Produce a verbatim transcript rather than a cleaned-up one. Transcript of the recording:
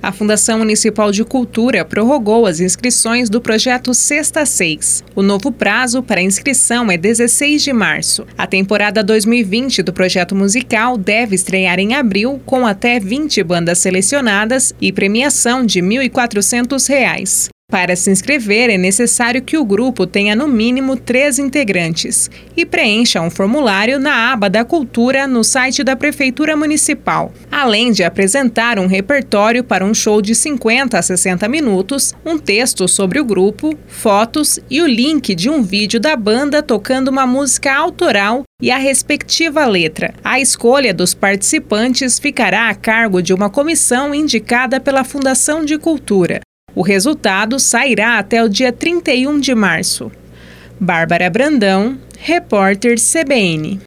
A Fundação Municipal de Cultura prorrogou as inscrições do projeto Sexta Seis. O novo prazo para inscrição é dezesseis de março. A temporada dois mil e vinte do projeto musical deve estrear em abril, com até vinte bandas selecionadas e premiação de mil e quatrocentos reais. Para se inscrever, é necessário que o grupo tenha no mínimo três integrantes e preencha um formulário na aba da Cultura no site da Prefeitura Municipal, além de apresentar um repertório para um show de cinquenta a sessenta minutos, um texto sobre o grupo, fotos e o link de um vídeo da banda tocando uma música autoral e a respectiva letra. A escolha dos participantes ficará a cargo de uma comissão indicada pela Fundação de Cultura. O resultado sairá até o dia trinta e um de março. Bárbara Brandão, repórter C B N.